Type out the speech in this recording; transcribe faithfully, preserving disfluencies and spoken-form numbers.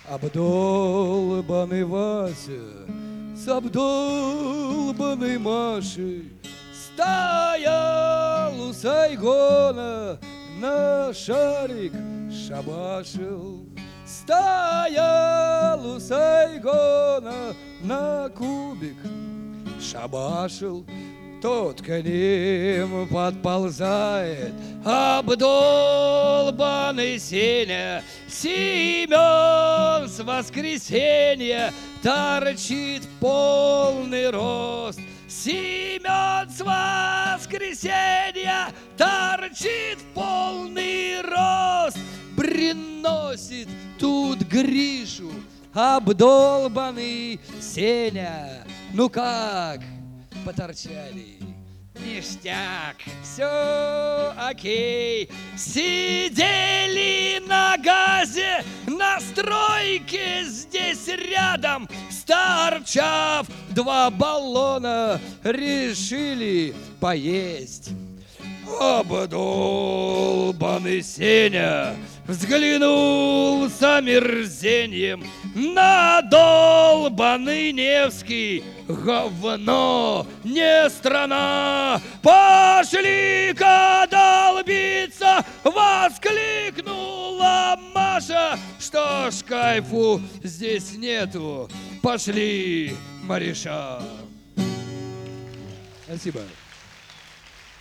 Обдолбанный Вася с обдолбанной Машей стоял у Сайгона, на шарик шабашил. Стоял у Сайгона, на кубик шабашил. Тот к ним подползает обдолбанный Сеня. Семен с воскресенья торчит полный рост. Семен с воскресенья торчит полный рост. Приносит тут Гришу обдолбанный Сеня. Ну как? Поторчали. Ништяк, все окей. Сидели на газе, на стройке здесь рядом. Старчав два баллона, решили поесть. Обдолбанный Сеня взглянул с омерзением на долбанный Невский. Говно, не страна, пошли-ка долбиться, воскликнула Маша. Что ж, кайфу здесь нету, пошли, Мариша. Спасибо.